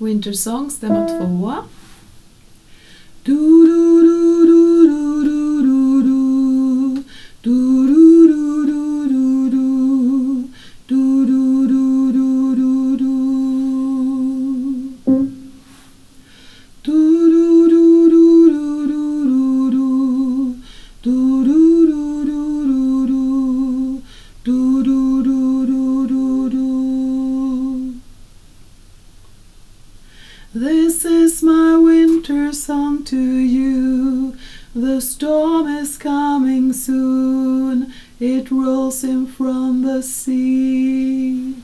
Winter Song, stämma 2. This is my winter song to you. The storm is coming soon. It rolls in from the sea.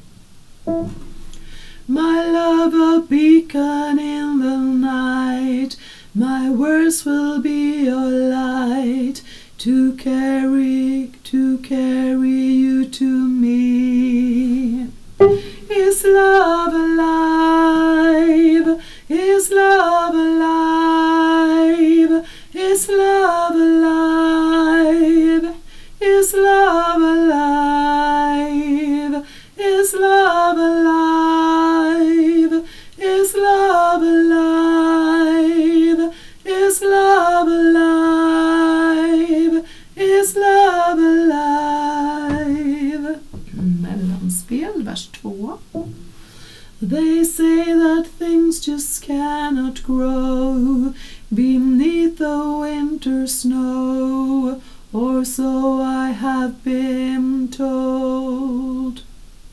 My love, a beacon in the night. My words will be your light to carry you to me. Is love alive? Is love alive? Is love alive? Is love alive? Is love alive? Is love alive? Is love alive? Is love alive? Mellanspel, vers 2. They say that things just cannot grow beneath the winter snow, or so I have been told.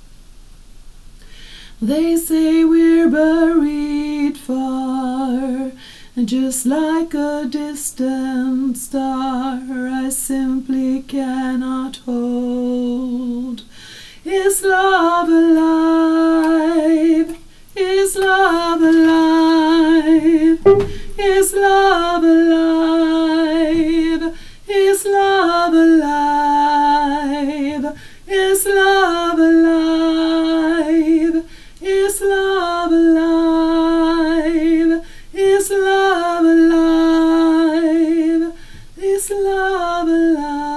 They say we're buried far, just like a distant star I simply cannot hold. Is love alive? Is love alive? Is love alive? Is love alive? Is love alive? Is love alive? Is love alive? Is love alive?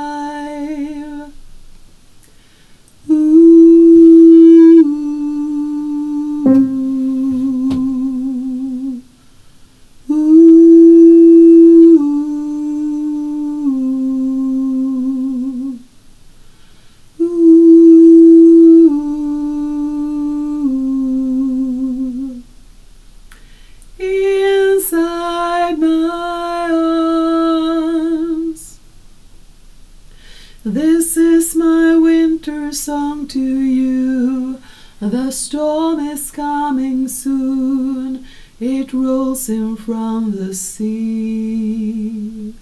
Inside my arms, this is my winter song to you. The storm is coming soon. It rolls in from the sea.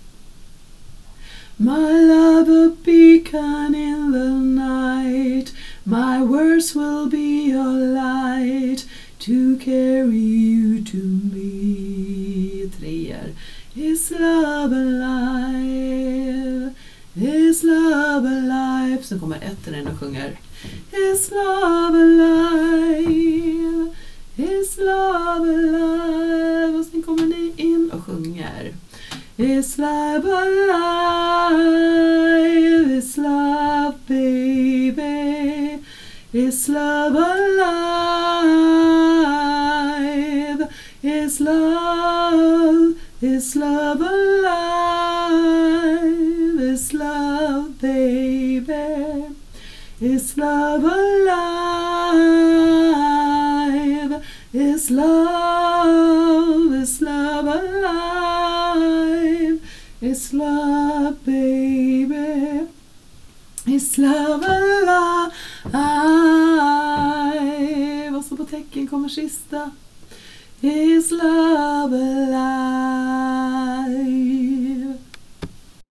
My love, a beacon in the night. My words will be your light to carry you to me. 3. Is love alive? Is love alive? Så kommer 1 in och sjunger. Is love alive? Is love alive? Och sen kommer ni in och sjunger. Is love alive? Is love, baby? Is love alive? Is love? Is love alive? Is love, baby? Is love alive? Is love? Is love alive? Is love, baby? Is love alive? Och så på tecken kommer sista. Is love alive?